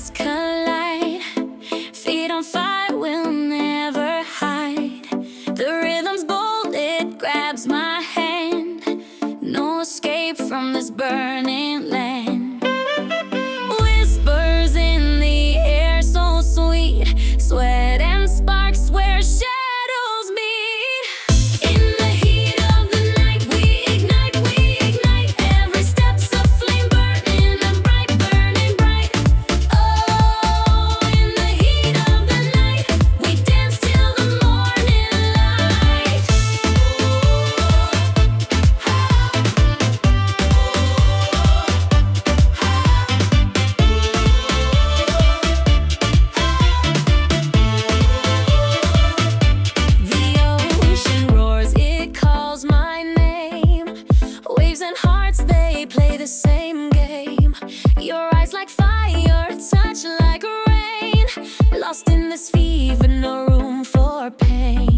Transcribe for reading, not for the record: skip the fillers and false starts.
stars collide. Feet on fire, we'll never hide. The rhythm's bold, it grabs my hand. No escape from this burning land. Whispers in the air, so sweet. Sweat and sparks where shadows meet. In the heat of the night, we ignite, we ignite. Every step's a flame burning bright, burning bright. Oh, in the heat of the night, we dance till the morning light. The ocean roars, it calls my name. Waves and hearts, they play the same game. Your eyes like fire, touch like rain. Lost in this fever, no room for pain.